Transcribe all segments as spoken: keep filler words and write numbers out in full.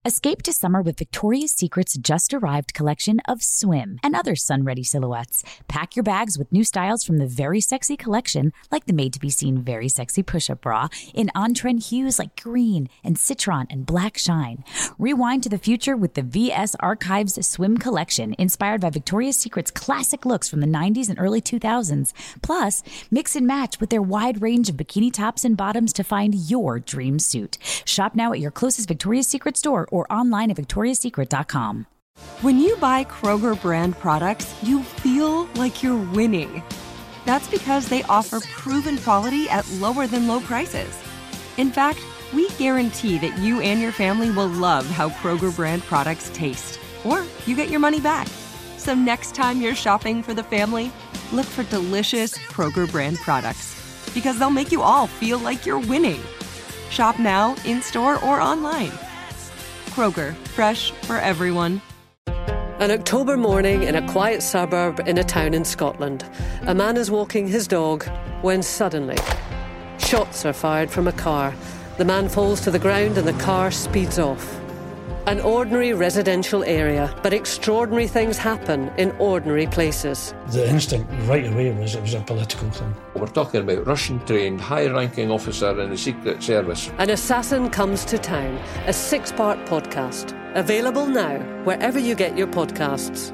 Escape to summer with Victoria's Secret's just-arrived collection of swim and other sun-ready silhouettes. Pack your bags with new styles from the Very Sexy collection, like the made-to-be-seen Very Sexy push-up bra, in on-trend hues like green and citron and black shine. Rewind to the future with the V S Archives swim collection, inspired by Victoria's Secret's classic looks from the nineties and early two thousands. Plus, mix and match with their wide range of bikini tops and bottoms to find your dream suit. Shop now at your closest Victoria's Secret store or online at victorias secret dot com. When you buy Kroger brand products, you feel like you're winning. That's because they offer proven quality at lower than low prices. In fact, we guarantee that you and your family will love how Kroger brand products taste, or you get your money back. So next time you're shopping for the family, look for delicious Kroger brand products, because they'll make you all feel like you're winning. Shop now, in-store, or online. Kroger, fresh for everyone. An October morning in a quiet suburb in a town in Scotland. A man is walking his dog when suddenly shots are fired from a car. The man falls to the ground and the car speeds off. An ordinary residential area, but extraordinary things happen in ordinary places. The instinct right away was it was a political thing. We're talking about Russian-trained, high-ranking officer in the Secret Service. An Assassin Comes to Town, a six-part podcast. Available now, wherever you get your podcasts.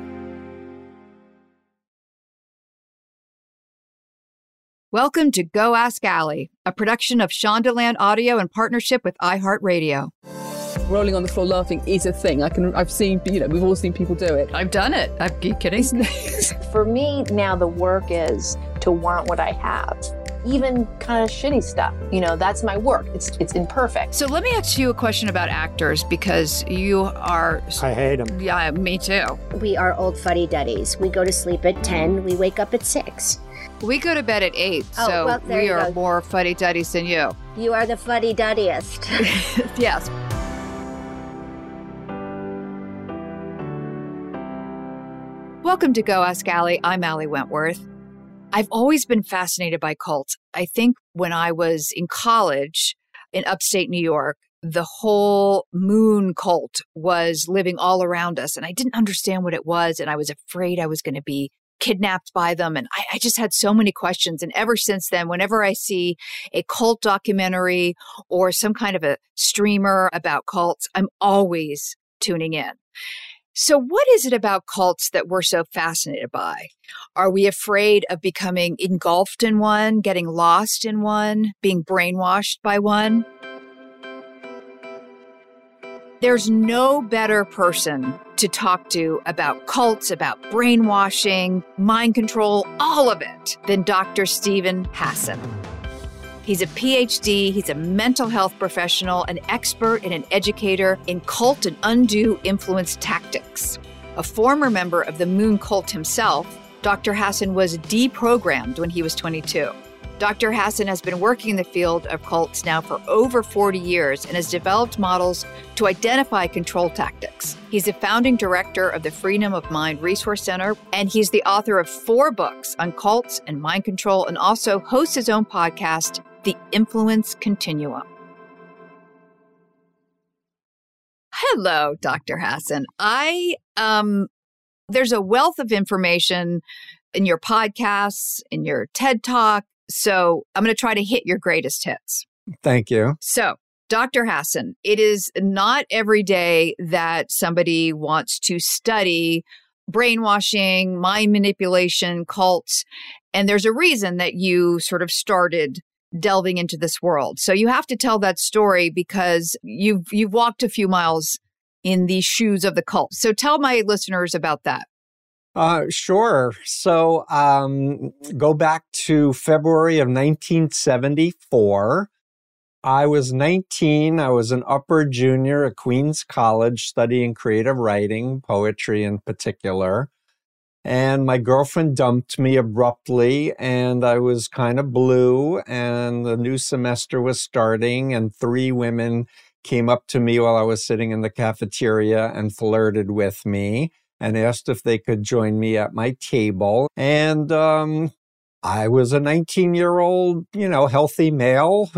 Welcome to Go Ask Allie, a production of Shondaland Audio in partnership with iHeartRadio. Rolling on the floor laughing is a thing. I can, I've seen, you know, we've all seen people do it. I've done it. I'm kidding. For me, now the work is to want what I have. Even kind of shitty stuff. You know, that's my work. It's it's imperfect. So let me ask you a question about actors, because you are... I hate them. Yeah, me too. We are old fuddy-duddies. We go to sleep at ten. We wake up at six. We go to bed at eight, oh, so well, we are go. more fuddy-duddiest than you. You are the fuddy-duddiest. Yes. Welcome to Go Ask Allie. I'm Allie Wentworth. I've always been fascinated by cults. I think when I was in college in upstate New York, the whole moon cult was living all around us, and I didn't understand what it was, and I was afraid I was going to be kidnapped by them. And I, I just had so many questions. And ever since then, whenever I see a cult documentary or some kind of a streamer about cults, I'm always tuning in. So what is it about cults that we're so fascinated by? Are we afraid of becoming engulfed in one, getting lost in one, being brainwashed by one? There's no better person to talk to about cults, about brainwashing, mind control, all of it, than Doctor Steven Hassan. He's a P H D, he's a mental health professional, an expert and an educator in cult and undue influence tactics. A former member of the Moon cult himself, Doctor Hassan was deprogrammed when he was twenty-two. Doctor Hassan has been working in the field of cults now for over forty years and has developed models to identify control tactics. He's the founding director of the Freedom of Mind Resource Center, and he's the author of four books on cults and mind control, and also hosts his own podcast, The Influence Continuum. Hello, Doctor Hassan. I, um, there's a wealth of information in your podcasts, in your TED Talk, so I'm going to try to hit your greatest hits. Thank you. So, Doctor Hassan, it is not every day that somebody wants to study brainwashing, mind manipulation, cults, and there's a reason that you sort of started delving into this world. So you have to tell that story because you've you've walked a few miles in the shoes of the cult. So tell my listeners about that. Uh, sure. So um, go back to February of nineteen seventy-four. I was nineteen. I was an upper junior at Queens College studying creative writing, poetry in particular. And my girlfriend dumped me abruptly, and I was kind of blue, and the new semester was starting, and three women came up to me while I was sitting in the cafeteria and flirted with me and asked if they could join me at my table. And um, I was a nineteen-year-old, you know, healthy male who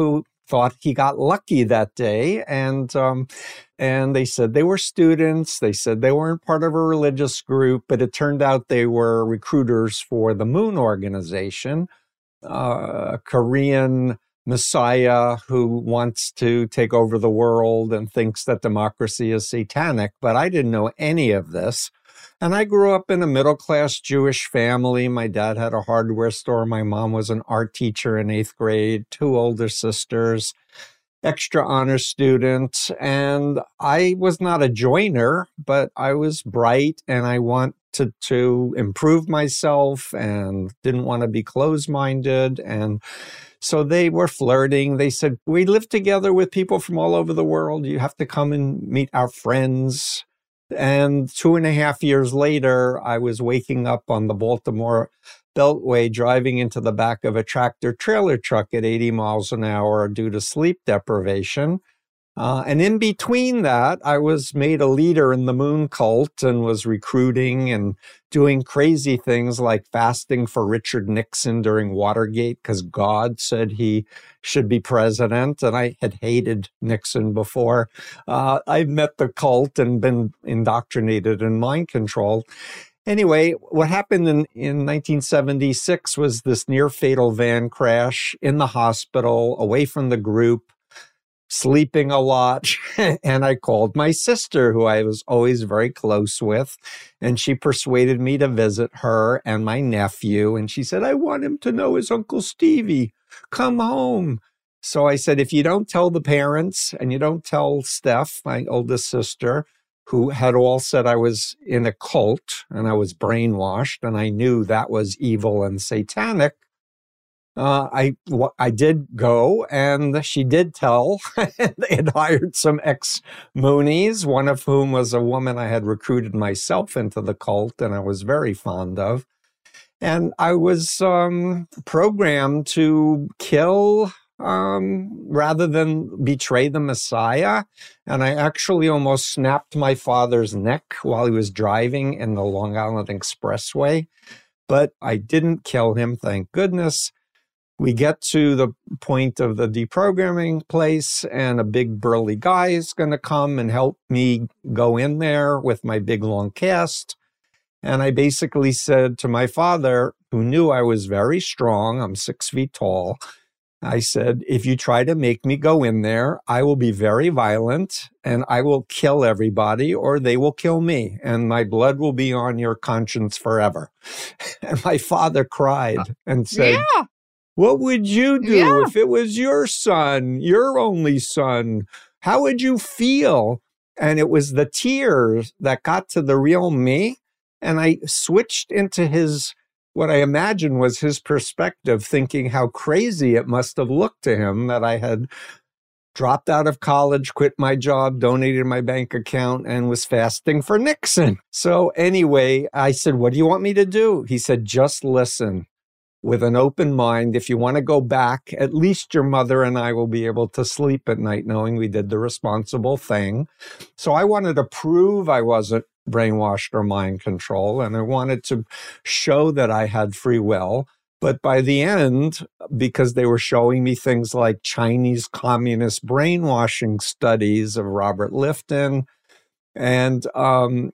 thought he got lucky that day. And um, and they said they were students. They said they weren't part of a religious group, but it turned out they were recruiters for the Moon Organization, uh, a Korean messiah who wants to take over the world and thinks that democracy is satanic. But I didn't know any of this. And I grew up in a middle-class Jewish family. My dad had a hardware store. My mom was an art teacher in eighth grade, two older sisters, extra honor student. And I was not a joiner, but I was bright and I wanted to improve myself and didn't want to be closed-minded. And so they were flirting. They said, we live together with people from all over the world. You have to come and meet our friends. And two and a half years later, I was waking up on the Baltimore Beltway, driving into the back of a tractor trailer truck at eighty miles an hour due to sleep deprivation. Uh, and in between that, I was made a leader in the Moon cult and was recruiting and doing crazy things like fasting for Richard Nixon during Watergate because God said he should be president. And I had hated Nixon before. Uh, I'd met the cult and been indoctrinated in mind control. Anyway, what happened in, in nineteen seventy-six was this near fatal van crash in the hospital, away from the group, sleeping a lot. And I called my sister, who I was always very close with, and she persuaded me to visit her and my nephew. And she said, I want him to know his Uncle Stevie. Come home. So I said, if you don't tell the parents and you don't tell Steph, my oldest sister, who had all said I was in a cult and I was brainwashed and I knew that was evil and satanic, Uh, I I did go, and she did tell. They had hired some ex-Moonies, one of whom was a woman I had recruited myself into the cult, and I was very fond of. And I was um, programmed to kill um, rather than betray the Messiah. And I actually almost snapped my father's neck while he was driving in the Long Island Expressway. But I didn't kill him, thank goodness. We get to the point of the deprogramming place, and a big burly guy is going to come and help me go in there with my big long cast. And I basically said to my father, who knew I was very strong, I'm six feet tall, I said, if you try to make me go in there, I will be very violent and I will kill everybody, or they will kill me, and my blood will be on your conscience forever. And my father cried and said, yeah. What would you do yeah. if it was your son, your only son? How would you feel? And it was the tears that got to the real me. And I switched into his, what I imagine was his perspective, thinking how crazy it must have looked to him that I had dropped out of college, quit my job, donated my bank account, and was fasting for Nixon. So anyway, I said, what do you want me to do? He said, just listen. With an open mind, if you want to go back, at least your mother and I will be able to sleep at night knowing we did the responsible thing. So I wanted to prove I wasn't brainwashed or mind control, and I wanted to show that I had free will. But by the end, because they were showing me things like Chinese communist brainwashing studies of Robert Lifton, and um,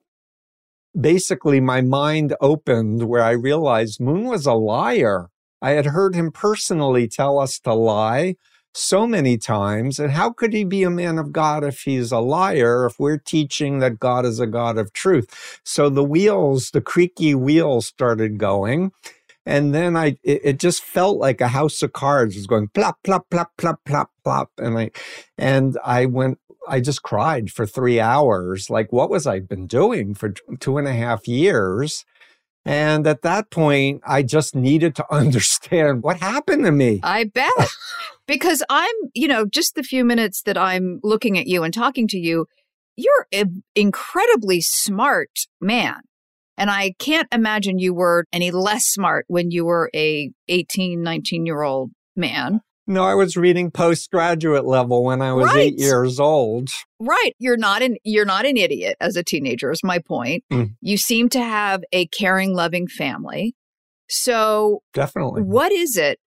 basically, my mind opened where I realized Moon was a liar. I had heard him personally tell us to lie so many times. And how could he be a man of God if he's a liar, if we're teaching that God is a God of truth? So the wheels, the creaky wheels started going. And then I, it, it just felt like a house of cards was going plop, plop, plop, plop, plop, plop. And I, and I went, I just cried for three hours. Like, what was I been doing for two and a half years? And at that point, I just needed to understand what happened to me. I bet. Because I'm, you know, just the few minutes that I'm looking at you and talking to you, you're an incredibly smart man. And I can't imagine you were any less smart when you were a eighteen, nineteen-year-old man. No, I was reading postgraduate level when I was right. eight years old. Right. You're not an you're not an idiot as a teenager, is my point. Mm. You seem to have a caring, loving family. So definitely. What is it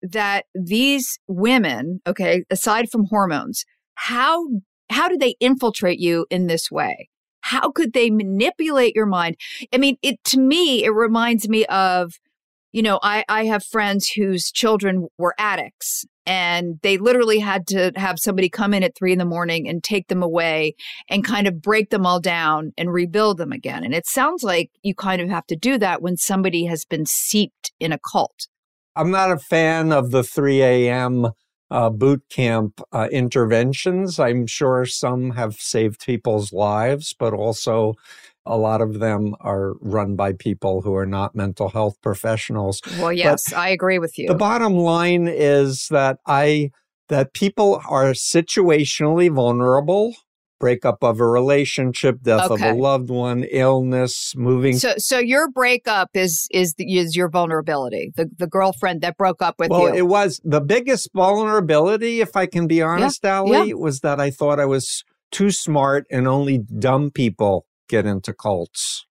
that these women, okay, aside from hormones, how how do they infiltrate you in this way? How could they manipulate your mind? I mean, it to me, it reminds me of, you know, I, I have friends whose children were addicts, and they literally had to have somebody come in at three in the morning and take them away and kind of break them all down and rebuild them again. And it sounds like you kind of have to do that when somebody has been seeped in a cult. I'm not a fan of the three a.m. Uh, boot camp uh, interventions. I'm sure some have saved people's lives, but also a lot of them are run by people who are not mental health professionals. Well, yes, but I agree with you. The bottom line is that I that people are situationally vulnerable. Breakup of a relationship, death Okay. of a loved one, illness, moving. So, so your breakup is is is your vulnerability. The the girlfriend that broke up with well, you. it was the biggest vulnerability, if I can be honest, Yeah, Allie, yeah. was that I thought I was too smart and only dumb people get into cults.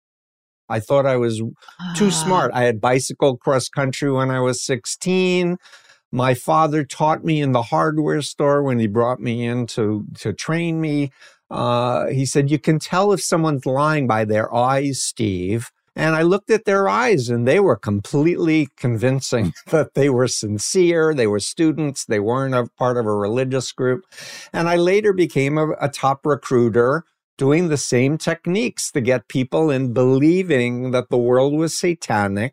I thought I was too smart. I had bicycled cross country when I was sixteen. My father taught me in the hardware store when he brought me in to, to train me. Uh, he said, you can tell if someone's lying by their eyes, Steve. And I looked at their eyes and they were completely convincing that they were sincere. They were students. They weren't a part of a religious group. And I later became a, a top recruiter doing the same techniques to get people in believing that the world was satanic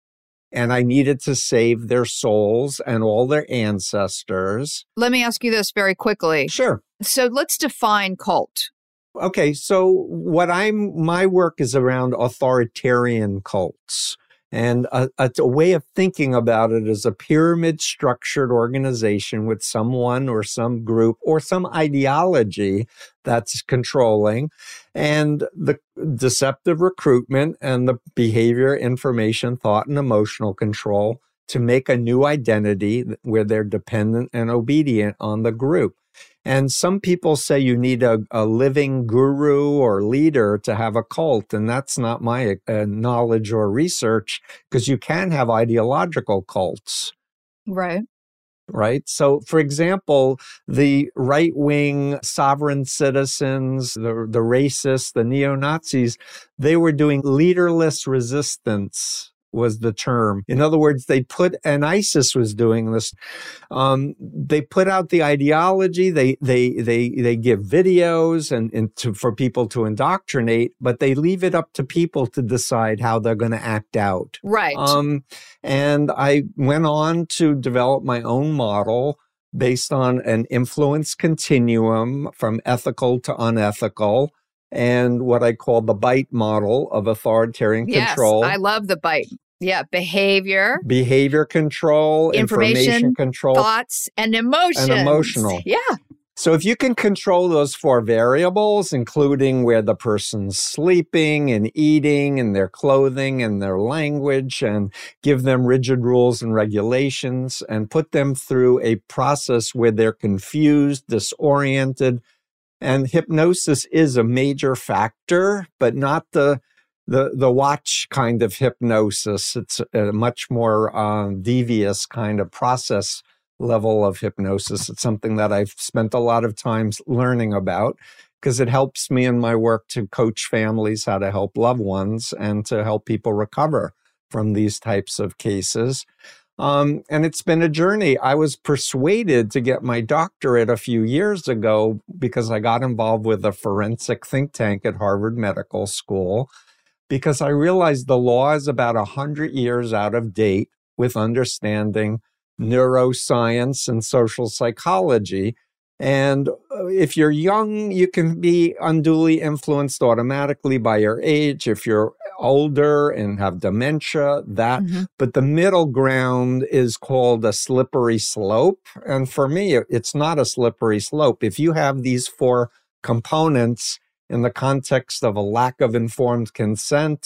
and I needed to save their souls and all their ancestors. Let me ask you this very quickly. Sure. So let's define cult. Okay, so what I'm, my work is around authoritarian cults. And a, a, a way of thinking about it is a pyramid structured organization with someone or some group or some ideology that's controlling, and the deceptive recruitment and the behavior, information, thought, and emotional control to make a new identity where they're dependent and obedient on the group. And some people say you need a, a living guru or leader to have a cult, and that's not my uh, knowledge or research, because you can have ideological cults. Right. Right. So, for example, the right-wing sovereign citizens, the, the racists, the neo-Nazis, they were doing leaderless resistance was the term. In other words, they put, and ISIS was doing this, um, they put out the ideology, they they they they give videos and, and to, for people to indoctrinate, but they leave it up to people to decide how they're going to act out. Right. Um, and I went on to develop my own model based on an influence continuum from ethical to unethical, and what I call the BITE model of authoritarian yes, control. I love the BITE. Yeah, behavior, behavior control, information, information control, thoughts, and emotions. And emotional. Yeah. So if you can control those four variables, including where the person's sleeping and eating and their clothing and their language, and give them rigid rules and regulations and put them through a process where they're confused, disoriented, and hypnosis is a major factor, but not the the the watch kind of hypnosis. It's a much more um, devious kind of process level of hypnosis. It's something that I've spent a lot of time learning about because it helps me in my work to coach families how to help loved ones and to help people recover from these types of cases. Um, and it's been a journey. I was persuaded to get my doctorate a few years ago because I got involved with a forensic think tank at Harvard Medical School, because I realized the law is about one hundred years out of date with understanding neuroscience and social psychology. And if you're young, you can be unduly influenced automatically by your age. If you're older and have dementia, that, mm-hmm. but the middle ground is called a slippery slope. And for me, it's not a slippery slope. If you have these four components in the context of a lack of informed consent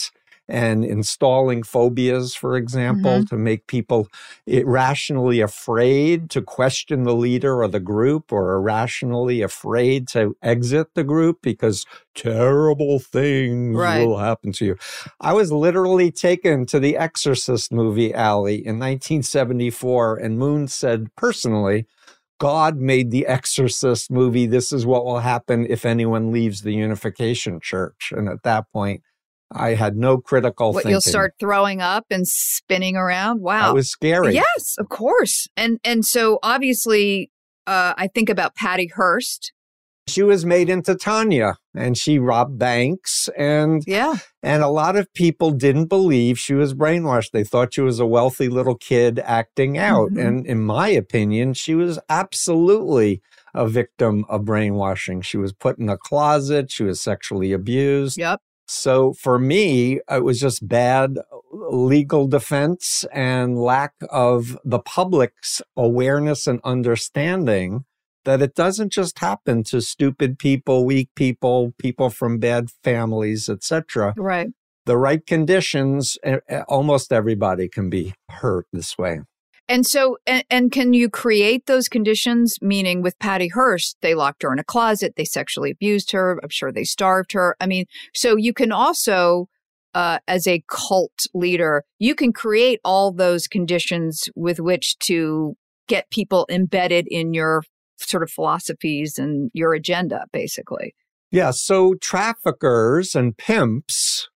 and installing phobias, for example, mm-hmm. to make people irrationally afraid to question the leader or the group, or irrationally afraid to exit the group because terrible things right. will happen to you. I was literally taken to the Exorcist movie, Allie, in nineteen seventy-four, and Moon said personally, God made the Exorcist movie. This is what will happen if anyone leaves the Unification Church. And at that point, I had no critical what, thinking. You'll start throwing up and spinning around. Wow. That was scary. Yes, of course. And and so obviously, uh, I think about Patty Hearst. She was made into Tanya, and she robbed banks. And, yeah. and a lot of people didn't believe she was brainwashed. They thought she was a wealthy little kid acting out. Mm-hmm. And in my opinion, she was absolutely a victim of brainwashing. She was put in a closet. She was sexually abused. Yep. So for me, it was just bad legal defense and lack of the public's awareness and understanding that it doesn't just happen to stupid people, weak people, people from bad families, et cetera. Right. The right conditions, almost everybody can be hurt this way. And so, and, and can you create those conditions? Meaning with Patty Hearst, they locked her in a closet, they sexually abused her, I'm sure they starved her. I mean, so you can also, uh, as a cult leader, you can create all those conditions with which to get people embedded in your sort of philosophies and your agenda, basically. Yeah, so traffickers and pimps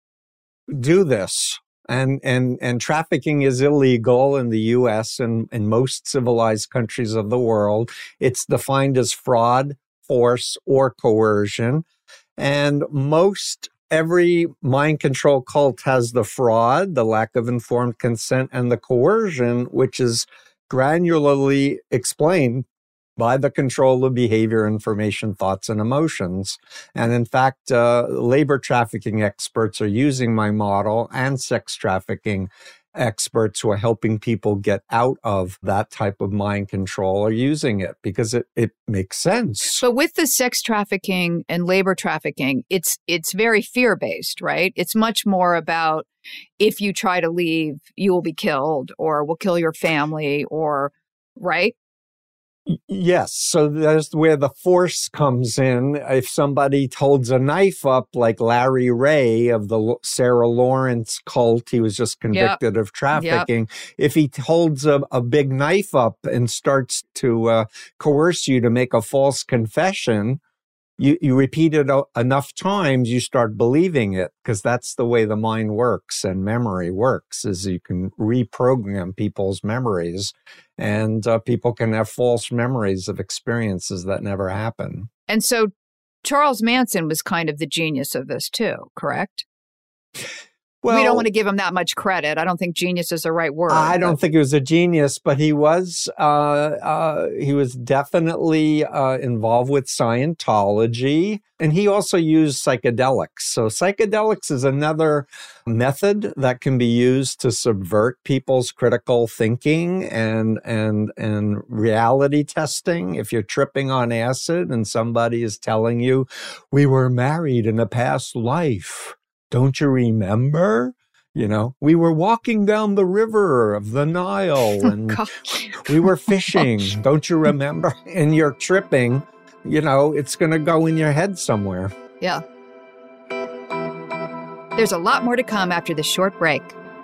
do this. And and and trafficking is illegal in the U S and in most civilized countries of the world. It's defined as fraud, force, or coercion. And most every mind control cult has the fraud, the lack of informed consent, and the coercion, which is granularly explained by the control of behavior, information, thoughts, and emotions. And in fact, uh, labor trafficking experts are using my model, and sex trafficking experts who are helping people get out of that type of mind control are using it because it, it makes sense. But with the sex trafficking and labor trafficking, it's it's very fear-based, right? It's much more about if you try to leave, you will be killed, or we'll kill your family, or, right? Yes. So that's where the force comes in. If somebody holds a knife up, like Larry Ray of the Sarah Lawrence cult, he was just convicted yep. of trafficking. Yep. If he holds a, a big knife up and starts to uh, coerce you to make a false confession, you, you repeat it o- enough times, you start believing it, because that's the way the mind works and memory works, is you can reprogram people's memories. And uh, people can have false memories of experiences that never happen. And so Charles Manson was kind of the genius of this too, correct? Well, we don't want to give him that much credit. I don't think genius is the right word. I don't but. think he was a genius, but he was uh, uh, he was definitely uh, involved with Scientology, and he also used psychedelics. So psychedelics is another method that can be used to subvert people's critical thinking and and and reality testing. If you're tripping on acid and somebody is telling you, "We were married in a past life. Don't you remember? You know, we were walking down the river of the Nile and oh, we were fishing. Don't you remember?" And you're tripping, you know, it's going to go in your head somewhere. Yeah. There's a lot more to come after this short break.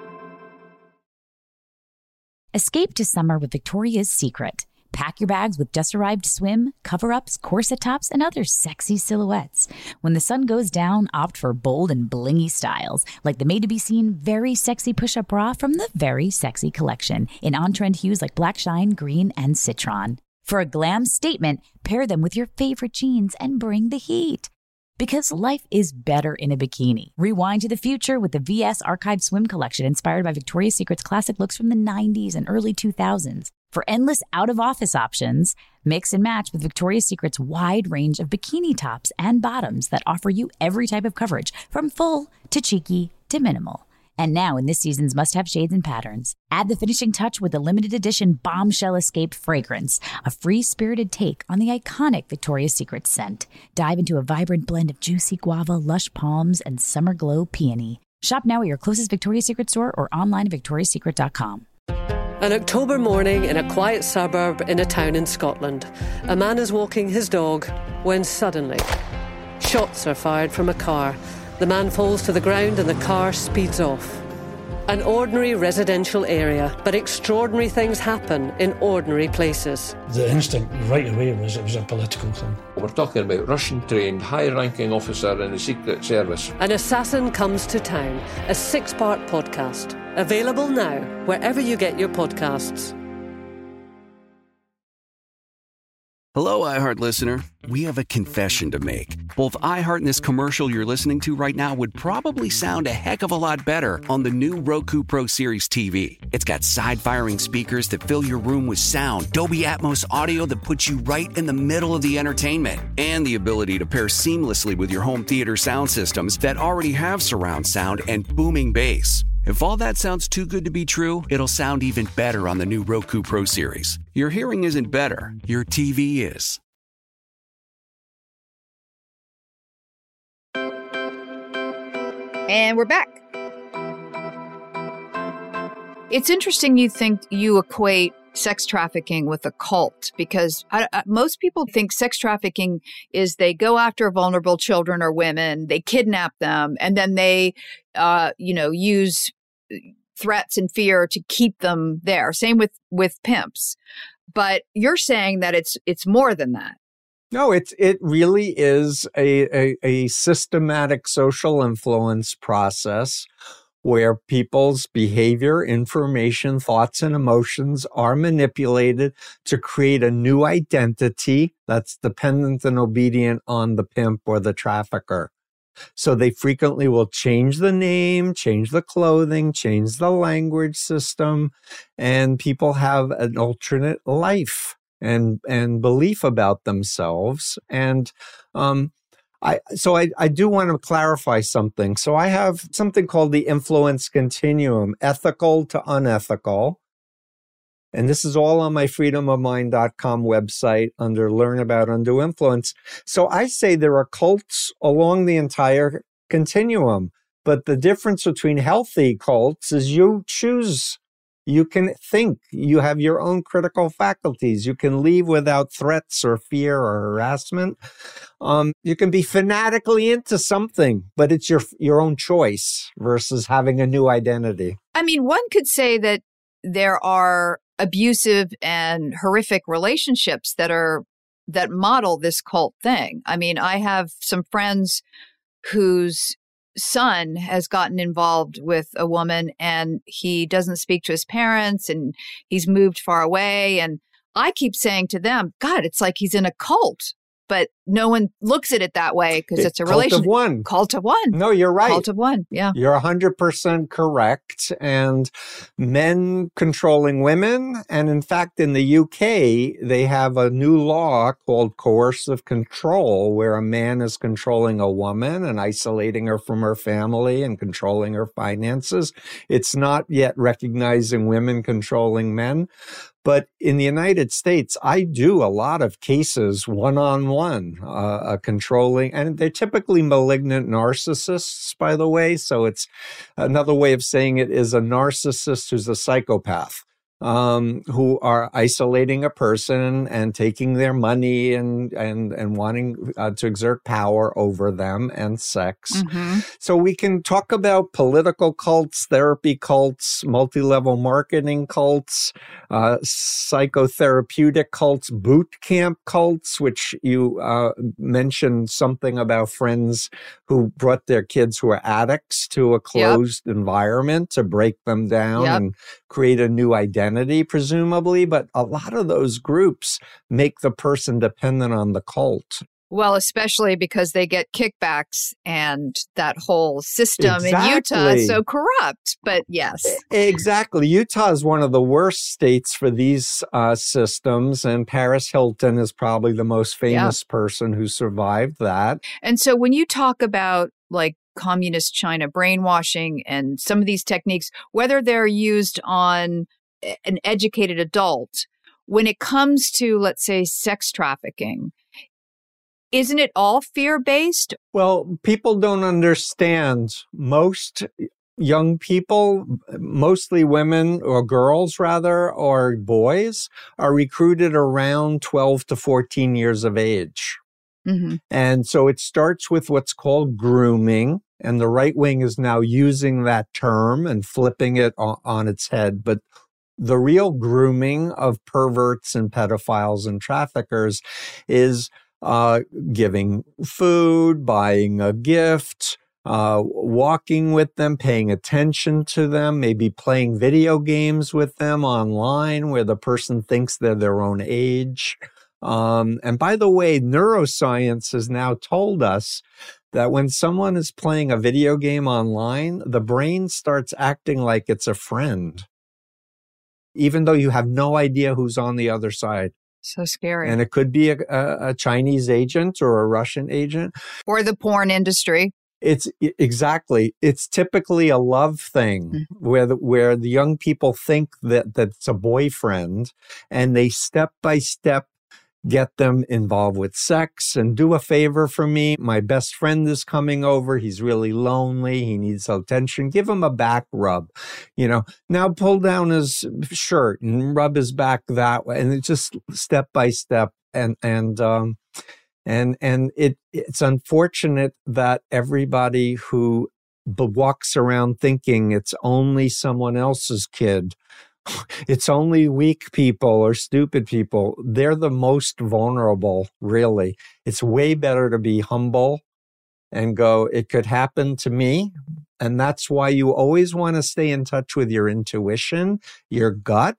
Escape to summer with Victoria's Secret. Pack your bags with just-arrived swim, cover-ups, corset tops, and other sexy silhouettes. When the sun goes down, opt for bold and blingy styles, like the made-to-be-seen Very Sexy Push-Up Bra from the Very Sexy Collection, in on-trend hues like black shine, green, and citron. For a glam statement, pair them with your favorite jeans and bring the heat. Because life is better in a bikini. Rewind to the future with the V S Archive Swim Collection, inspired by Victoria's Secret's classic looks from the nineties and early two thousands. For endless out-of-office options, mix and match with Victoria's Secret's wide range of bikini tops and bottoms that offer you every type of coverage, from full to cheeky to minimal. And now in this season's must-have shades and patterns, add the finishing touch with the limited edition Bombshell Escape fragrance, a free-spirited take on the iconic Victoria's Secret scent. Dive into a vibrant blend of juicy guava, lush palms, and summer glow peony. Shop now at your closest Victoria's Secret store or online at victorias secret dot com. An October morning in a quiet suburb in a town in Scotland. A man is walking his dog when suddenly shots are fired from a car. The man falls to the ground and the car speeds off. An ordinary residential area, but extraordinary things happen in ordinary places. The instinct right away was it was a political thing. We're talking about Russian-trained, high-ranking officer in the Secret Service. An Assassin Comes to Town, a six-part podcast. Available now, wherever you get your podcasts. Hello, iHeart listener. We have a confession to make. Both iHeart and this commercial you're listening to right now would probably sound a heck of a lot better on the new Roku Pro Series T V. It's got side-firing speakers that fill your room with sound, Dolby Atmos audio that puts you right in the middle of the entertainment, and the ability to pair seamlessly with your home theater sound systems that already have surround sound and booming bass. If all that sounds too good to be true, it'll sound even better on the new Roku Pro Series. Your hearing isn't better, your T V is. And we're back. It's interesting you think you equate sex trafficking with a cult, because I, I, most people think sex trafficking is they go after vulnerable children or women, they kidnap them, and then they, uh, you know, use threats and fear to keep them there. Same with, with pimps. But you're saying that it's it's more than that. No, it's it really is a, a, a systematic social influence process where people's behavior, information, thoughts, and emotions are manipulated to create a new identity that's dependent and obedient on the pimp or the trafficker. So they frequently will change the name, change the clothing, change the language system, and people have an alternate life and and belief about themselves. And um I, so I, I do want to clarify something. So I have something called the influence continuum, ethical to unethical. And this is all on my freedom of mind dot com website under Learn About Undue Influence. So I say there are cults along the entire continuum. But the difference between healthy cults is you choose. You can think. You have your own critical faculties. You can leave without threats or fear or harassment. Um, you can be fanatically into something, but it's your your own choice versus having a new identity. I mean, one could say that there are abusive and horrific relationships that are that model this cult thing. I mean, I have some friends whose son has gotten involved with a woman and he doesn't speak to his parents and he's moved far away. And I keep saying to them, God, it's like he's in a cult. But no one looks at it that way because it's a relationship. Cult of one. Cult of one. No, you're right. Cult of one. Yeah. You're one hundred percent correct. And men controlling women. And in fact, in the U K, they have a new law called coercive control, where a man is controlling a woman and isolating her from her family and controlling her finances. It's not yet recognizing women controlling men. But in the United States, I do a lot of cases one-on-one, uh, uh, controlling, and they're typically malignant narcissists, by the way. So it's another way of saying it is a narcissist who's a psychopath, um, who are isolating a person and taking their money and and and wanting uh, to exert power over them and sex. Mm-hmm. So we can talk about political cults, therapy cults, multi-level marketing cults, uh, psychotherapeutic cults, boot camp cults, which you uh, mentioned something about friends who brought their kids who are addicts to a closed yep. environment to break them down yep. and create a new identity, presumably. But a lot of those groups make the person dependent on the cult. Well, especially because they get kickbacks and that whole system exactly. in Utah is so corrupt. But yes. Exactly. Utah is one of the worst states for these uh, systems. And Paris Hilton is probably the most famous yeah. person who survived that. And so when you talk about like communist China brainwashing and some of these techniques, whether they're used on an educated adult, when it comes to, let's say, sex trafficking, isn't it all fear-based? Well, people don't understand. Most young people, mostly women or girls rather, or boys, are recruited around twelve to fourteen years of age. Mm-hmm. And so it starts with what's called grooming. And the right wing is now using that term and flipping it on, on its head. But the real grooming of perverts and pedophiles and traffickers is uh, giving food, buying a gift, uh, walking with them, paying attention to them, maybe playing video games with them online where the person thinks they're their own age. Um, and by the way, neuroscience has now told us that when someone is playing a video game online, the brain starts acting like it's a friend, even though you have no idea who's on the other side. So scary. And it could be a, a, a Chinese agent or a Russian agent. Or the porn industry. It's exactly. It's typically a love thing mm-hmm. where the, where the young people think that, that it's a boyfriend, and they step by step get them involved with sex. And do a favor for me. My best friend is coming over. He's really lonely. He needs attention. Give him a back rub. You know, now pull down his shirt and rub his back that way. And it's just step by step. And, and, um, and, and it, it's unfortunate that everybody who b- walks around thinking it's only someone else's kid, it's only weak people or stupid people, they're the most vulnerable, really. It's way better to be humble and go, it could happen to me. And that's why you always want to stay in touch with your intuition, your gut,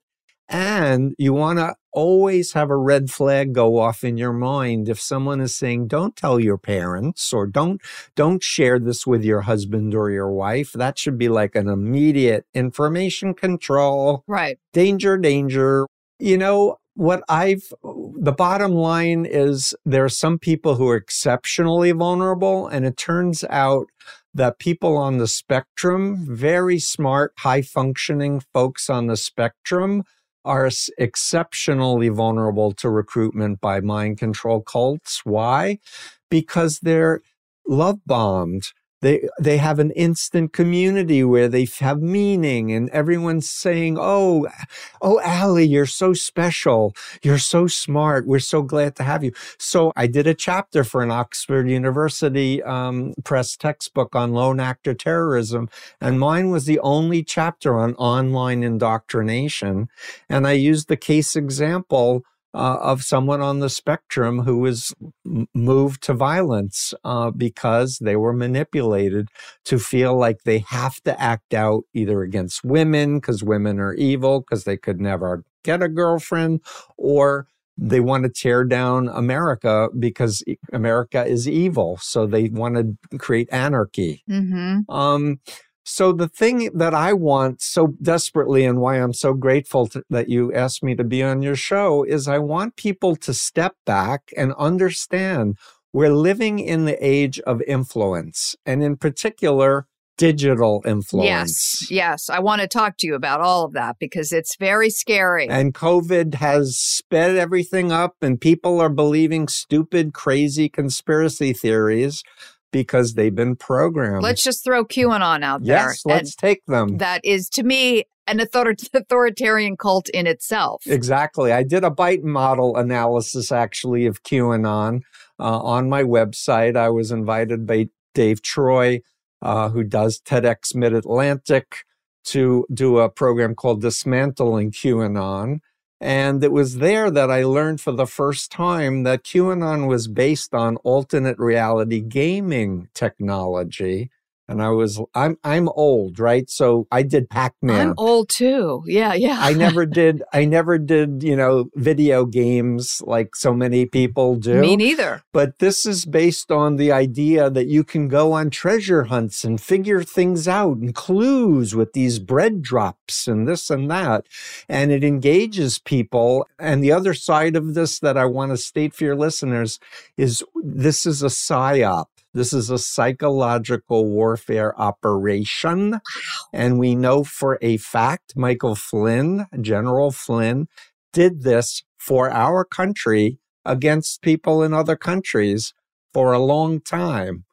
and you want to always have a red flag go off in your mind if someone is saying, don't tell your parents, or don't don't share this with your husband or your wife. That should be like an immediate information control. Right. Danger, danger. You know, what I've, the bottom line is there are some people who are exceptionally vulnerable, and it turns out that people on the spectrum, very smart, high-functioning folks on the spectrum, are exceptionally vulnerable to recruitment by mind control cults. Why? Because they're love bombed. They they have an instant community where they have meaning, and everyone's saying, oh, oh, Allie, you're so special. You're so smart. We're so glad to have you. So I did a chapter for an Oxford University um, press textbook on lone actor terrorism, and mine was the only chapter on online indoctrination. And I used the case example Uh, of someone on the spectrum who was m- moved to violence uh, because they were manipulated to feel like they have to act out either against women because women are evil because they could never get a girlfriend, or they want to tear down America because America is evil. So they want to create anarchy. Mm-hmm. Um, So the thing that I want so desperately, and why I'm so grateful to, that you asked me to be on your show, is I want people to step back and understand we're living in the age of influence, and in particular, digital influence. Yes, yes. I want to talk to you about all of that because it's very scary. And COVID has sped everything up, and people are believing stupid, crazy conspiracy theories because they've been programmed. Let's just throw QAnon out there. Yes, let's take them. That is, to me, an author- authoritarian cult in itself. Exactly. I did a bite model analysis, actually, of QAnon uh, on my website. I was invited by Dave Troy, uh, who does TEDx Mid-Atlantic, to do a program called Dismantling QAnon. And it was there that I learned for the first time that QAnon was based on alternate reality gaming technology. And I was, I'm, I'm old, right? So I did Pac-Man. I'm old too. Yeah, yeah. I never did, I never did, you know, video games like so many people do. Me neither. But this is based on the idea that you can go on treasure hunts and figure things out and clues with these bread drops and this and that. And it engages people. And the other side of this that I want to state for your listeners is this is a psyop. This is a psychological warfare operation. Wow. And we know for a fact Michael Flynn, General Flynn, did this for our country against people in other countries for a long time.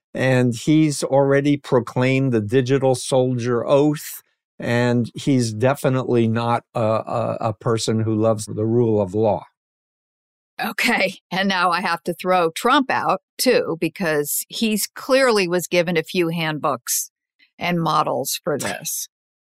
And he's already proclaimed the digital soldier oath. And he's definitely not a, a, a person who loves the rule of law. Okay. And now I have to throw Trump out, too, because he's clearly was given a few handbooks and models for this.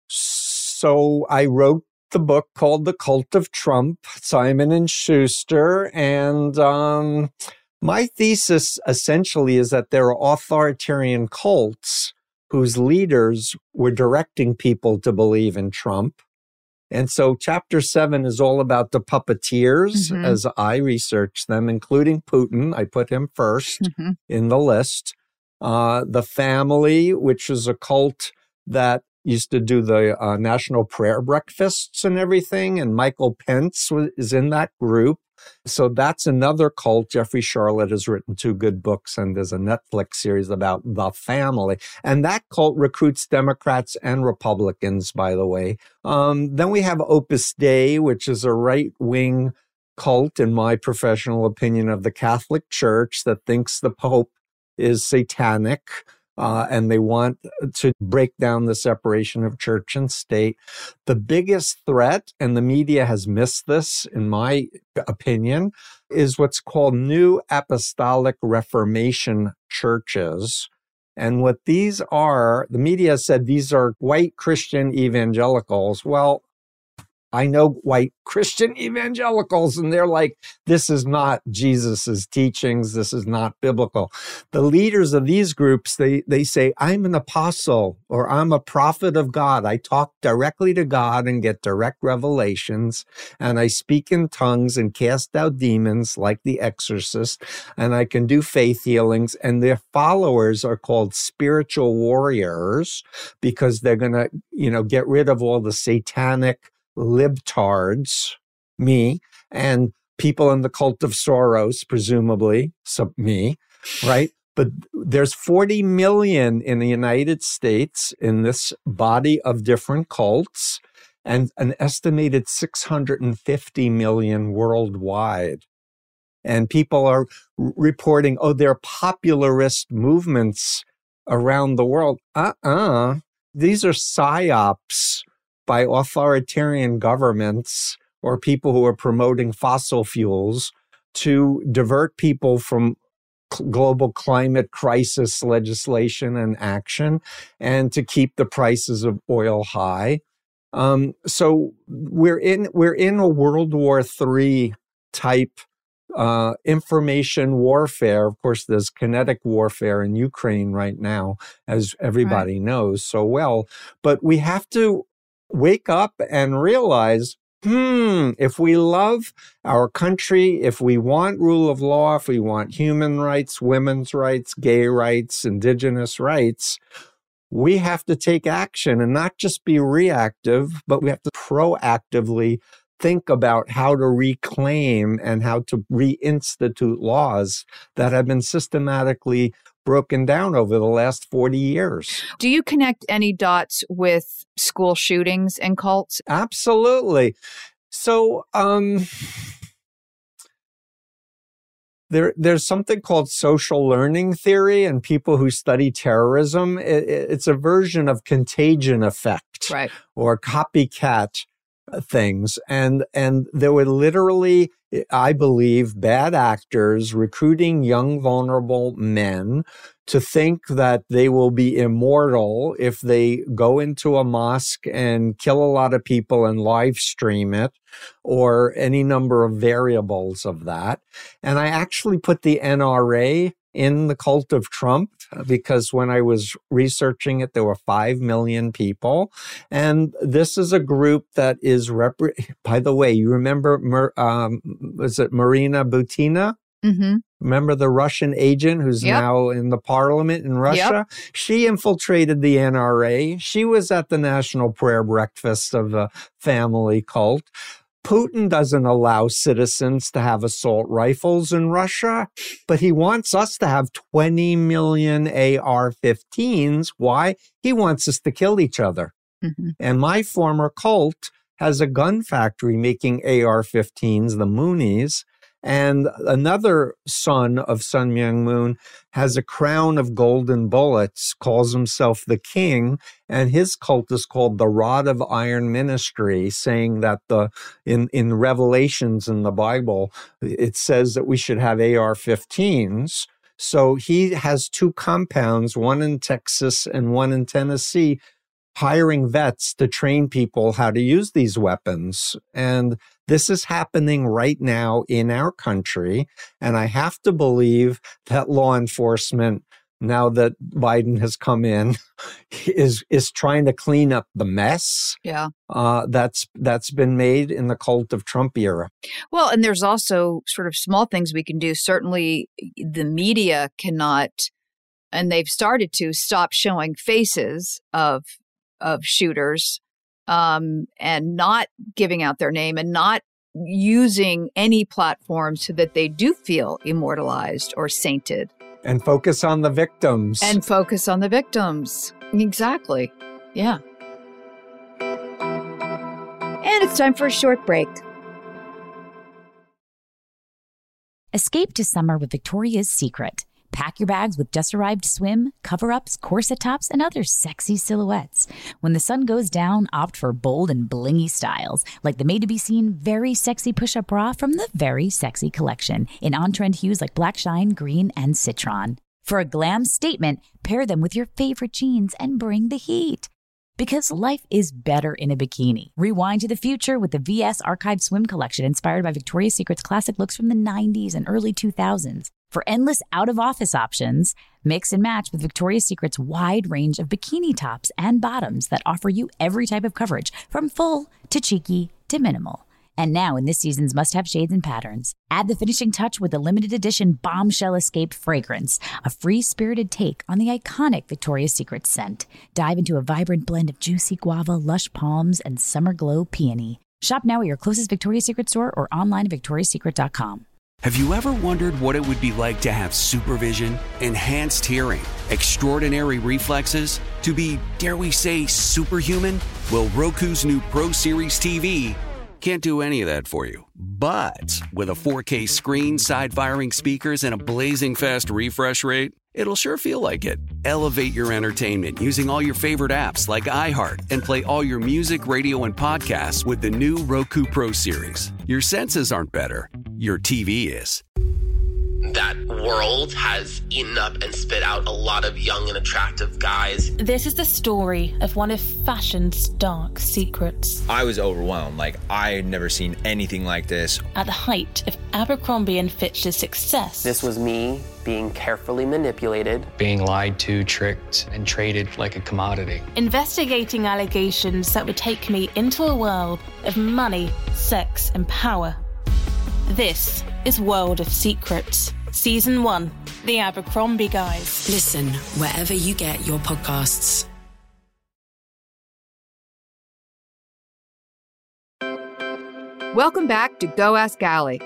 So I wrote the book called The Cult of Trump, Simon and Schuster. And um, my thesis essentially is that there are authoritarian cults whose leaders were directing people to believe in Trump. And so chapter seven is all about the puppeteers, mm-hmm. as I researched them, including Putin. I put him first mm-hmm. in the list. Uh, the family, which is a cult that used to do the uh, national prayer breakfasts and everything. And Michael Pence was, is in that group. So that's another cult. Jeffrey Charlotte has written two good books, and there's a Netflix series about the family. And that cult recruits Democrats and Republicans, by the way. Um, then we have Opus Dei, which is a right-wing cult, in my professional opinion, of the Catholic Church that thinks the Pope is satanic. Uh, and they want to break down the separation of church and state. The biggest threat, and the media has missed this, in my opinion, is what's called New Apostolic Reformation churches. And what these are, the media said these are white Christian evangelicals. Well, I know white Christian evangelicals, and they're like, this is not Jesus's teachings. This is not biblical. The leaders of these groups, they, they say, I'm an apostle, or I'm a prophet of God. I talk directly to God and get direct revelations, and I speak in tongues and cast out demons like the exorcist, and I can do faith healings. And their followers are called spiritual warriors because they're going to, you know, get rid of all the satanic libtards, me, and people in the cult of Soros, presumably, so me, right? But there's forty million in the United States in this body of different cults, and an estimated six hundred fifty million worldwide. And people are reporting, oh, they're popularist movements around the world. Uh-uh. These are psyops by authoritarian governments or people who are promoting fossil fuels to divert people from global climate crisis legislation and action, and to keep the prices of oil high. Um, so we're in we're in a World War Three type uh, information warfare. Of course, there's kinetic warfare in Ukraine right now, as everybody right. knows so well. But we have to wake up and realize, hmm, if we love our country, if we want rule of law, if we want human rights, women's rights, gay rights, indigenous rights, we have to take action and not just be reactive, but we have to proactively think about how to reclaim and how to reinstitute laws that have been systematically broken down over the last forty years. Do you connect any dots with school shootings and cults? Absolutely. So um, there, there's something called social learning theory, and people who study terrorism, it, it's a version of contagion effect, right, or copycat things. And, and there were literally, I believe, bad actors recruiting young, vulnerable men to think that they will be immortal if they go into a mosque and kill a lot of people and live stream it, or any number of variables of that. And I actually put the N R A in the cult of Trump, because when I was researching it, there were five million people. And this is a group that is, rep- by the way, you remember, um, was it Marina Butina? Mm-hmm. Remember the Russian agent who's yep. now in the parliament in Russia? Yep. She infiltrated the N R A. She was at the national prayer breakfast of the family cult. Putin doesn't allow citizens to have assault rifles in Russia, but he wants us to have twenty million A R fifteens. Why? He wants us to kill each other. Mm-hmm. And my former cult has a gun factory making A R fifteens, the Moonies, And another son of Sun Myung Moon has a crown of golden bullets, calls himself the king, and his cult is called the Rod of Iron Ministry, saying that the in, in Revelations in the Bible, it says that we should have A R fifteens. So he has two compounds, one in Texas and one in Tennessee, hiring vets to train people how to use these weapons. And this is happening right now in our country. And I have to believe that law enforcement, now that Biden has come in, is is trying to clean up the mess yeah. uh, that's that's been made in the cult of Trump era. Well, and there's also sort of small things we can do. Certainly the media cannot, and they've started to stop showing faces of of shooters um, and not giving out their name and not using any platform so that they do feel immortalized or sainted. And focus on the victims. And focus on the victims. Exactly. Yeah. And it's time for a short break. Escape to summer with Victoria's Secret. Pack your bags with just-arrived swim, cover-ups, corset tops, and other sexy silhouettes. When the sun goes down, opt for bold and blingy styles, like the made-to-be-seen Very Sexy Push-Up Bra from the Very Sexy collection, in on-trend hues like black shine, green, and citron. For a glam statement, pair them with your favorite jeans and bring the heat. Because life is better in a bikini. Rewind to the future with the V S Archive Swim Collection, inspired by Victoria's Secret's classic looks from the nineties and early two thousands. For endless out-of-office options, mix and match with Victoria's Secret's wide range of bikini tops and bottoms that offer you every type of coverage, from full to cheeky to minimal. And now, in this season's must-have shades and patterns, add the finishing touch with the limited edition Bombshell Escape fragrance, a free-spirited take on the iconic Victoria's Secret scent. Dive into a vibrant blend of juicy guava, lush palms, and summer glow peony. Shop now at your closest Victoria's Secret store or online at victorias secret dot com. Have you ever wondered what it would be like to have supervision, enhanced hearing, extraordinary reflexes, to be, dare we say, superhuman? Well, Roku's new Pro Series T V can't do any of that for you. But with a four K screen, side-firing speakers, and a blazing fast refresh rate, it'll sure feel like it. Elevate your entertainment using all your favorite apps like iHeart and play all your music, radio, and podcasts with the new Roku Pro Series. Your senses aren't better. Your T V is. That world has eaten up and spit out a lot of young and attractive guys. This is the story of one of fashion's dark secrets. I was overwhelmed. Like, I had never seen anything like this. At the height of Abercrombie and Fitch's success. This was me being carefully manipulated. Being lied to, tricked, and traded like a commodity. Investigating allegations that would take me into a world of money, sex, and power. This is World of Secrets, Season one, The Abercrombie Guys. Listen wherever you get your podcasts. Welcome back to Go Ask Allie.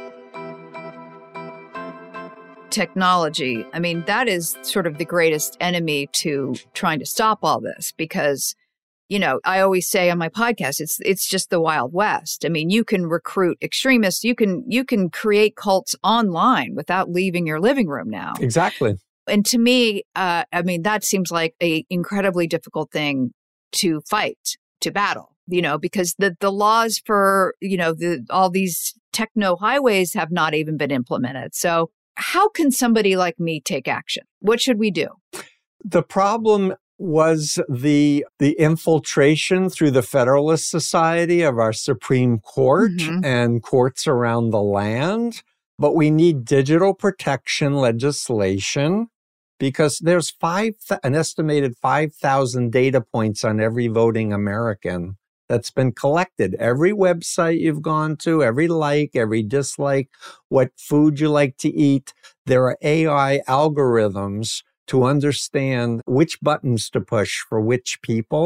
Technology, I mean, that is sort of the greatest enemy to trying to stop all this because, you know, I always say on my podcast, it's it's just the Wild West. I mean, you can recruit extremists, you can you can create cults online without leaving your living room now. Exactly. And to me, uh, I mean, that seems like a incredibly difficult thing to fight, to battle, you know, because the the laws for, you know, the all these techno highways have not even been implemented. So how can somebody like me take action? What should we do? The problem was the the infiltration through the Federalist Society of our Supreme Court mm-hmm. and courts around the land. But we need digital protection legislation because there's five an estimated five thousand data points on every voting American that's been collected. Every website you've gone to, every like, every dislike, what food you like to eat. There are A I algorithms to understand which buttons to push for which people.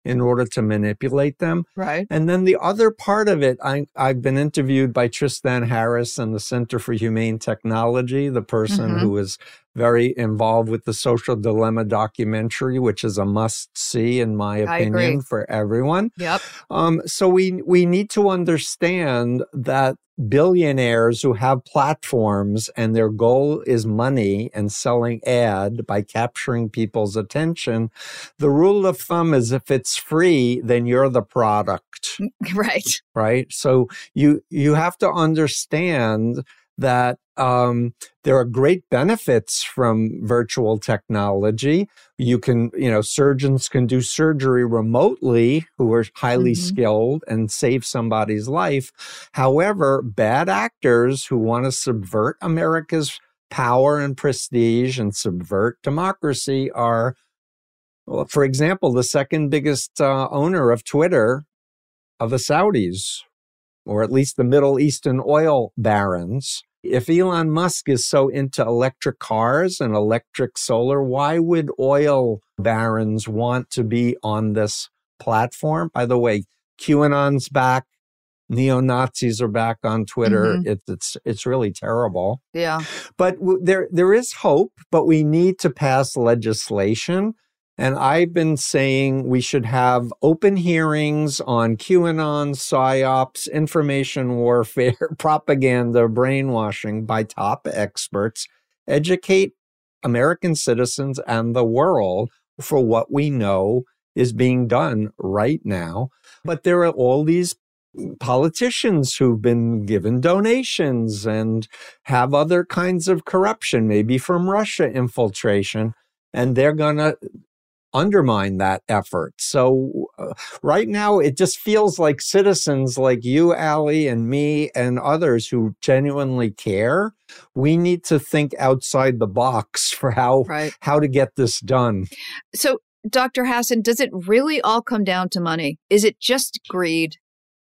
in order to manipulate them. Right. And then the other part of it, I, I've been interviewed by Tristan Harris and the Center for Humane Technology, the person Mhm. who is very involved with the Social Dilemma documentary, which is a must-see, in my I opinion, agree. for everyone. Yep. Um, so we we need to understand that billionaires who have platforms and their goal is money and selling ad by capturing people's attention, the rule of thumb is if it's free, then you're the product. Right. Right. So you you have to understand that um, there are great benefits from virtual technology. You can, you know, surgeons can do surgery remotely who are highly Mhm. skilled and save somebody's life. However, bad actors who want to subvert America's power and prestige and subvert democracy are, well, for example, the second biggest uh, owner of Twitter are the Saudis, or at least the Middle Eastern oil barons. If Elon Musk is so into electric cars and electric solar, why would oil barons want to be on this platform? By the way, QAnon's back. Neo-Nazis are back on Twitter. Mhm. It, it's it's really terrible. Yeah. But w- there there is hope, but we need to pass legislation. And I've been saying we should have open hearings on QAnon, PSYOPs, information warfare, propaganda, brainwashing by top experts, educate American citizens and the world for what we know is being done right now. But there are all these politicians who've been given donations and have other kinds of corruption, maybe from Russia infiltration, and they're going to undermine that effort. So uh, right now, it just feels like citizens like you, Allie, and me, and others who genuinely care, we need to think outside the box for how, Right. how to get this done. So, Doctor Hassan, does it really all come down to money? Is it just greed?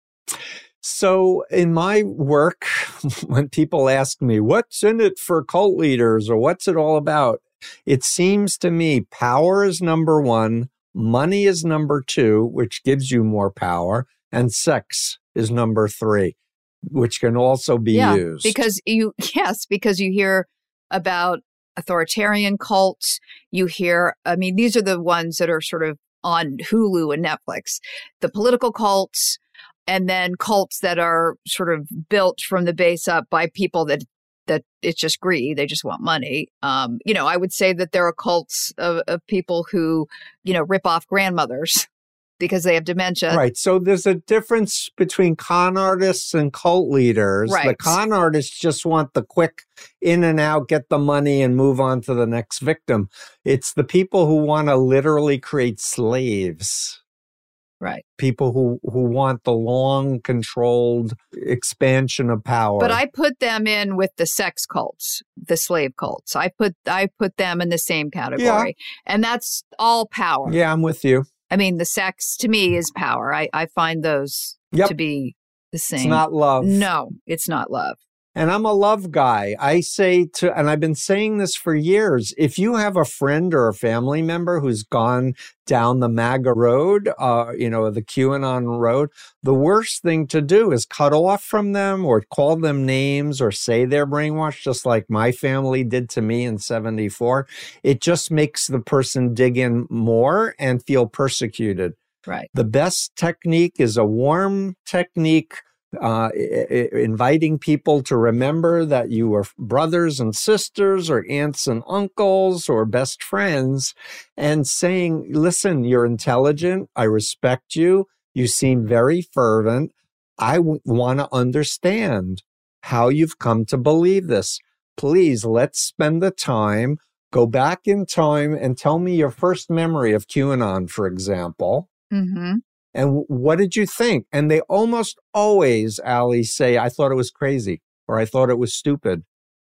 So in my work, when people ask me, what's in it for cult leaders or what's it all about? It seems to me power is number one, money is number two, which gives you more power, and sex is number three, which can also be yeah, used. because you, yes, because you hear about authoritarian cults. You hear, I mean, these are the ones that are sort of on Hulu and Netflix, the political cults, and then cults that are sort of built from the base up by people that that it's just greed. They just want money. Um, you know, I would say that there are cults of, of people who, you know, rip off grandmothers because they have dementia. Right. So there's a difference between con artists and cult leaders. Right. The con artists just want the quick in and out, get the money and move on to the next victim. It's the people who want to literally create slaves. Right. People who, who want the long, controlled expansion of power. But I put them in with the sex cults, the slave cults. I put I put them in the same category. Yeah. And that's all power. Yeah, I'm with you. I mean, the sex to me is power. I, I find those Yep. to be the same. It's not love. No, it's not love. And I'm a love guy. I say to, and I've been saying this for years, if you have a friend or a family member who's gone down the MAGA road, uh, you know, the QAnon road, the worst thing to do is cut off from them or call them names or say they're brainwashed, just like my family did to me in seventy-four. It just makes the person dig in more and feel persecuted. Right. The best technique is a warm technique. Uh, I- I- inviting people to remember that you are brothers and sisters or aunts and uncles or best friends, and saying, listen, you're intelligent. I respect you. You seem very fervent. I w- want to understand how you've come to believe this. Please, let's spend the time, go back in time and tell me your first memory of QAnon, for example. Mm-hmm. And what did you think? And they almost always, Allie, say, I thought it was crazy or I thought it was stupid.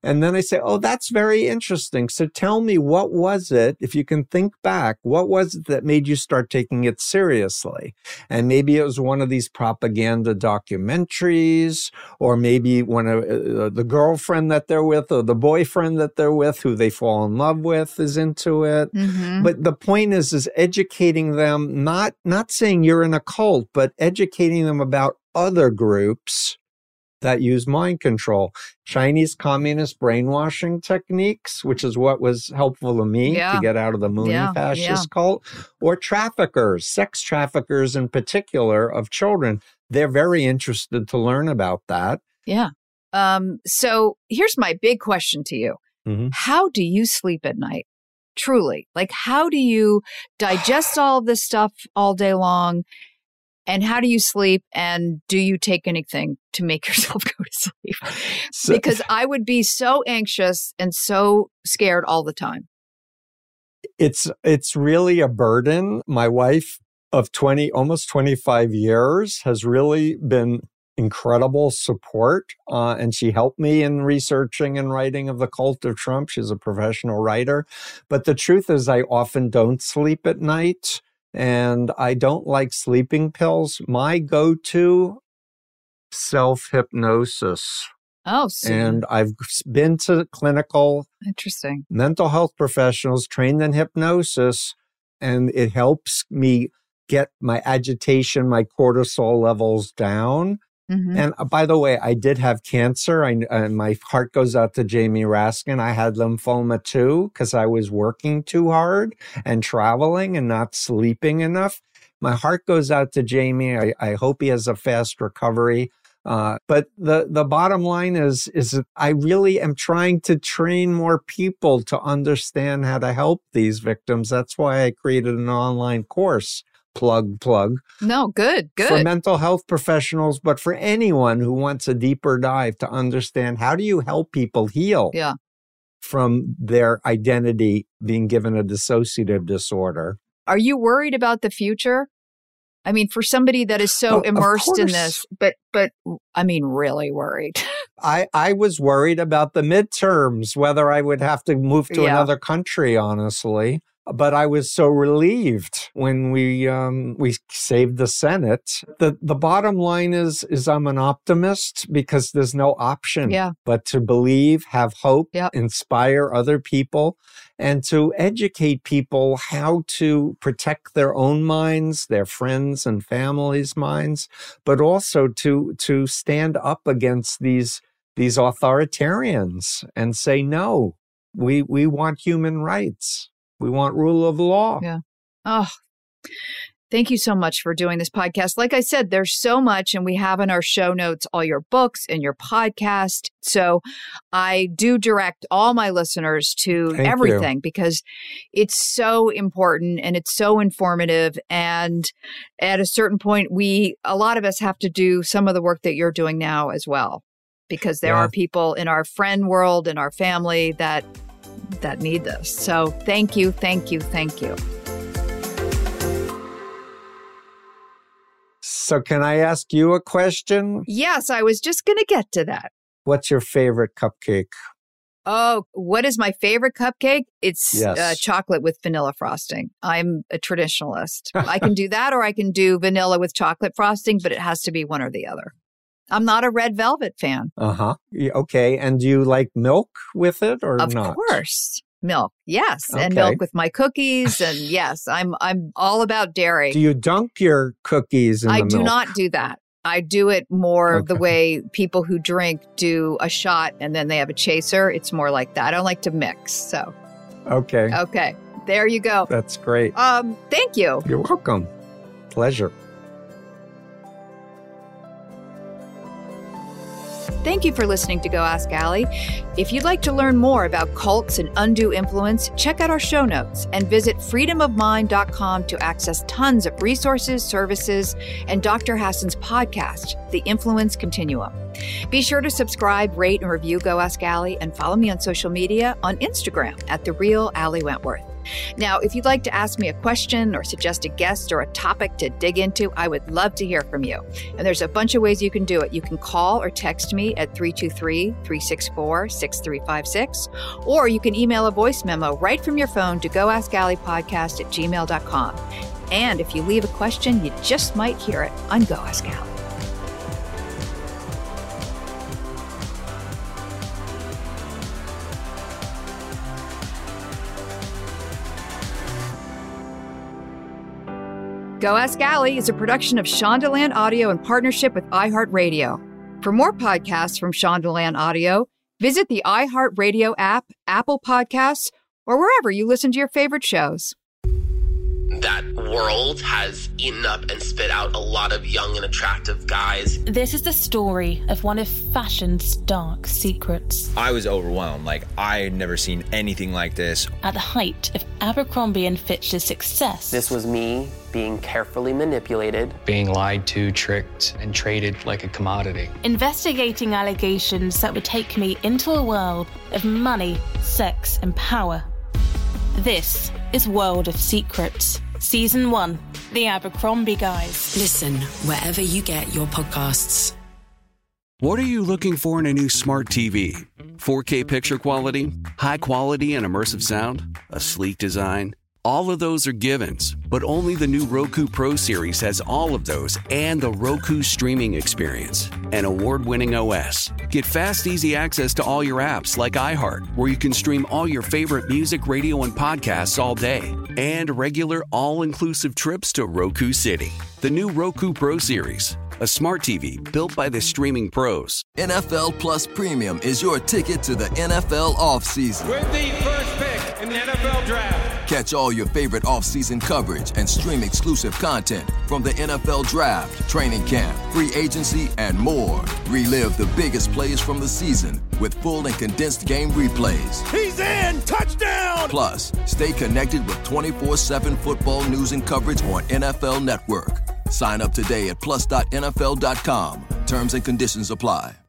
And then I say, oh, that's very interesting. So tell me, what was it, if you can think back, what was it that made you start taking it seriously? And maybe it was one of these propaganda documentaries, or maybe one of uh, the girlfriend that they're with or the boyfriend that they're with who they fall in love with is into it. Mm-hmm. But the point is, is educating them, not, not saying you're in a cult, but educating them about other groups that use mind control. Chinese communist brainwashing techniques, which is what was helpful to me Yeah. to get out of the Mooney Yeah, fascist yeah. cult, or traffickers, sex traffickers in particular of children. They're very interested to learn about that. Yeah. Um, so here's my big question to you. Mhm. How do you sleep at night? Truly. Like, how do you digest all of this stuff all day long? And how do you sleep? And do you take anything to make yourself go to sleep? So- Because I would be so anxious and so scared all the time. It's it's really a burden. My wife of twenty, almost twenty-five years has really been incredible support. Uh, and she helped me in researching and writing of the Cult of Trump. She's a professional writer. But the truth is, I often don't sleep at night. And I don't like sleeping pills. My go-to, self-hypnosis. Oh, so And I've been to clinical interesting. mental health professionals trained in hypnosis, and it helps me get my agitation, my cortisol levels down. Mhm. And uh, by the way, I did have cancer. I, and my heart goes out to Jamie Raskin. I had lymphoma too, because I was working too hard and traveling and not sleeping enough. My heart goes out to Jamie. I, I hope he has a fast recovery. Uh, but the, the bottom line is, is that I really am trying to train more people to understand how to help these victims. That's why I created an online course, plug, plug, No, good, good. for mental health professionals, but for anyone who wants a deeper dive to understand how do you help people heal yeah. from their identity being given a dissociative disorder. Are you worried about the future? I mean, for somebody that is so Of- of immersed in course. this, but, but I mean, really worried. I, I was worried about the midterms, whether I would have to move to Yeah. another country, honestly. But I was so relieved when we um, we saved the Senate. The the bottom line is is I'm an optimist because there's no option Yeah. but to believe, have hope, Yep. inspire other people, and to educate people how to protect their own minds, their friends and families' minds, but also to to stand up against these these authoritarians and say no. We we want human rights. We want rule of law. Yeah. Oh, thank you so much for doing this podcast. Like I said, there's so much, and we have in our show notes all your books and your podcast. So I do direct all my listeners to Thank you. everything because it's so important and it's so informative. And at a certain point, we, a lot of us have to do some of the work that you're doing now as well, because there Yeah. are people in our friend world, in our family that that need this. So thank you, thank you, thank you. So can I ask you a question? Yes, I was just going to get to that. What's your favorite cupcake? Oh, what is my favorite cupcake? It's Yes. uh, chocolate with vanilla frosting. I'm a traditionalist. I can do that, or I can do vanilla with chocolate frosting, but it has to be one or the other. I'm not a red velvet fan. Uh-huh. Yeah, okay. And do you like milk with it or Of not? course. Milk. Yes. And Okay. milk with my cookies. And yes, I'm I'm all about dairy. Do you dunk your cookies in I the do milk? not do that. I do it more the Okay. way people who drink do a shot and then they have a chaser. It's more like that. I don't like to mix. So, Okay. okay. There you go. That's great. Um, thank you. You're welcome. Pleasure. Thank you for listening to Go Ask Allie. If you'd like to learn more about cults and undue influence, check out our show notes and visit freedom of mind dot com to access tons of resources, services, and Doctor Hassan's podcast, The Influence Continuum. Be sure to subscribe, rate, and review Go Ask Allie, and follow me on social media on Instagram at The Real Allie Wentworth. Now, if you'd like to ask me a question or suggest a guest or a topic to dig into, I would love to hear from you. And there's a bunch of ways you can do it. You can call or text me at three two three, three six four, six three five six, or you can email a voice memo right from your phone to goaskallipodcast at gmail dot com. And if you leave a question, you just might hear it on Go Ask Allie. Go Ask Allie is a production of Shondaland Audio in partnership with iHeartRadio. For more podcasts from Shondaland Audio, visit the iHeartRadio app, Apple Podcasts, or wherever you listen to your favorite shows. That world has eaten up and spit out a lot of young and attractive guys. This is the story of one of fashion's dark secrets. I was overwhelmed. Like, I had never seen anything like this. At the height of Abercrombie and Fitch's success. This was me being carefully manipulated. Being lied to, tricked, and traded like a commodity. Investigating allegations that would take me into a world of money, sex, and power. This is World of Secrets, Season one, The Abercrombie Guys. Listen wherever you get your podcasts. What are you looking for in a new smart T V? four K picture quality? High quality and immersive sound? A sleek design? All of those are givens, but only the new Roku Pro Series has all of those and the Roku streaming experience, an award-winning O S. Get fast, easy access to all your apps like iHeart, where you can stream all your favorite music, radio, and podcasts all day, and regular all-inclusive trips to Roku City. The new Roku Pro Series, a smart T V built by the streaming pros. N F L Plus Premium is your ticket to the N F L offseason. With the first pick in the N F L Draft. Catch all your favorite offseason coverage and stream exclusive content from the N F L Draft, training camp, free agency, and more. Relive the biggest plays from the season with full and condensed game replays. He's in! Touchdown! Plus, stay connected with twenty-four seven football news and coverage on N F L Network. Sign up today at plus dot N F L dot com. Terms and conditions apply.